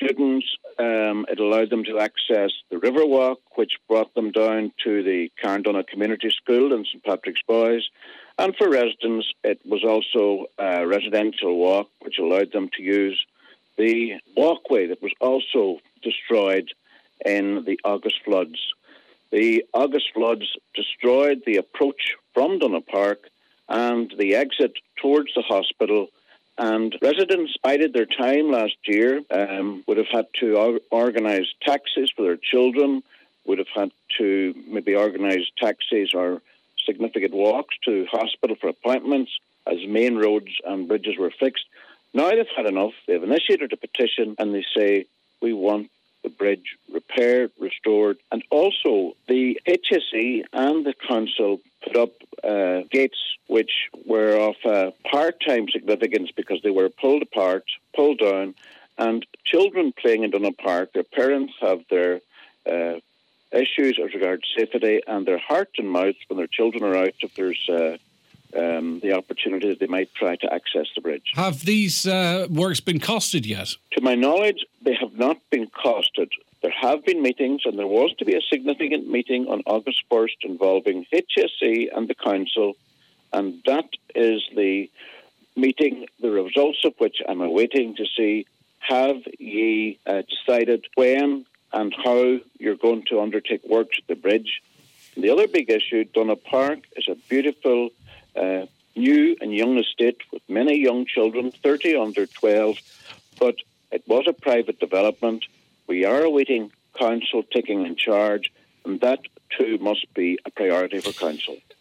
students, it allowed them to access the Riverwalk, which brought them down to the Carndonagh Community School in St Patrick's Boys. And for residents, it was also a residential walk, which allowed them to use the walkway that was also destroyed in the August floods. The August floods destroyed the approach from Donagh Park and the exit towards the hospital. And residents bided their time last year, would have had to organise taxis for their children, would have had to maybe organise taxis or significant walks to hospital for appointments as main roads and bridges were fixed. Now they've had enough. They've initiated a petition and they say, we want the bridge repaired, restored. And also the HSE and the council put up gates which were of part-time significance because they were pulled apart, pulled down, and children playing in Donagh Park, their parents have their issues as regards safety, and their heart and mouth when their children are out if there's the opportunity that they might try to access the bridge. Have these works been costed yet? To my knowledge, they have not been costed. There have been meetings, and there was to be a significant meeting on August 1st involving HSE and the council, and that is the meeting, the results of which I'm awaiting to see. Have ye decided when and how you're going to undertake works at the bridge? And the other big issue, Donagh Park is a beautiful new and young estate with many young children, 30 under 12, but it was a private development. We are awaiting council taking in charge, and that too must be a priority for council.